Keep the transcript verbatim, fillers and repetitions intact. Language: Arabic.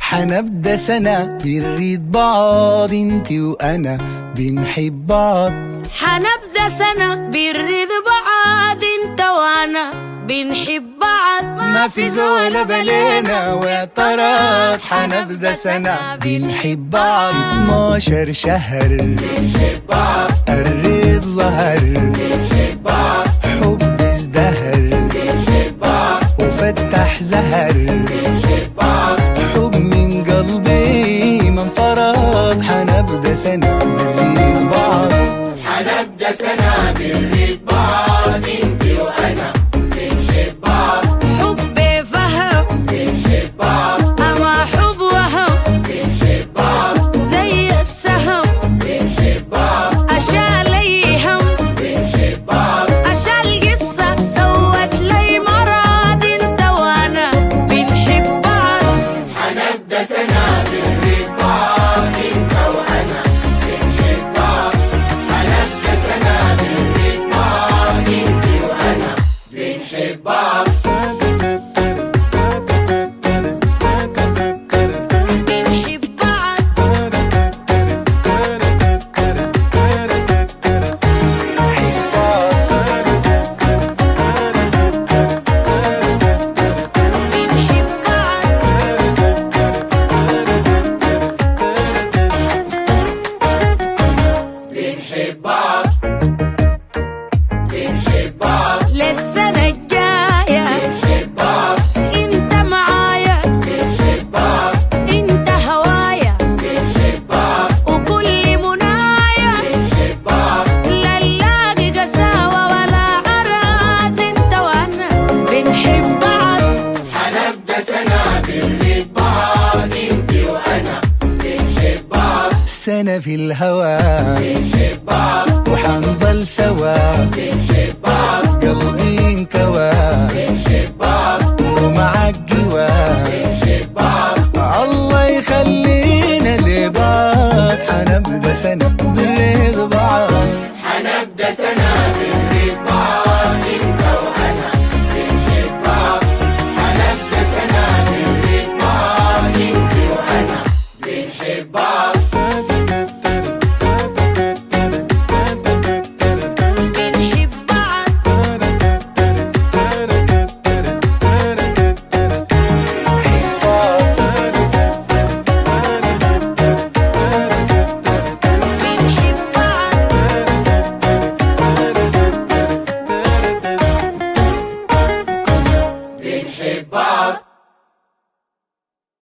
حنبدأ سنة بنريد بعض انتي وانا بنحب بعض. حنبدأ سنة بنريد بعض انت وانا بنحب بعض. ما في زول بلينا واعترض. حنبدأ سنة بنحب بعض. اتناشر شهر بنحب بعض. الريد ظهر بنحب بعض. حب ازدهر بنحب بعض. وفتح زهر بنحب بعض. حب من قلبي ما انفرض. حنبدأ سنة بنريد بعض. حنبدأ سنة بنريد بعض انتي وانا بنحب بعض. حب فهم بنحب بعض. اما حب وهم بنحب بعض. زي السهم بنحب بعض. اشال لي هم بنحب بعض. اشال قصة سوت لي مرض انت وانا بنحب بعض. حنبدأ سنة بنريد بعض انت وانا بنحب بعض. حنبدأ سنة بنريد بعض انتي وانا بنحب بعض. بنحب بعض. بنحب بعض. بنحب بعض. بنحب بعض. للسنة الجاية بنحب بعض. انت معايا بنحب بعض. انت هوايا بنحب بعض. وكل منايا. بنحب بعض. لا نلاقي قساوة ولا عراض انت وانا بنحب بعض. حنبدأ سنة بنريد بعض انتي وانا بنحب بعض. سنة في الهوى بنحب بعض. وحنظل سوا. بنحب بعض. قلبي انكوى بنحب بعض. ومعك جوا. بنحب بعض. الله يخلينا لبعض. حنبدأ سنة